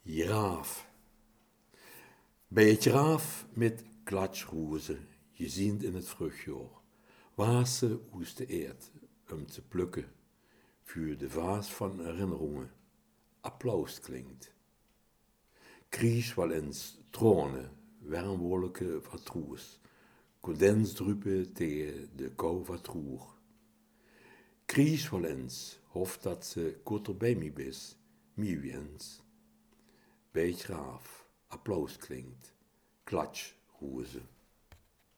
Giraaf. Bij het giraaf met klatschrozen, geziend in het vruchtjaar, waas ze oes de eerd, te plukken, voor de vaas van herinneringen, applaus klinkt. Kriech wel eens tronen, warmwolken vertroes, condensdrupen tegen de kou vertroer. Kriech wel eens, hoft dat ze kotter bij mij bis, miewens. Bij het graaf, applaus klinkt, klatsch, roeze.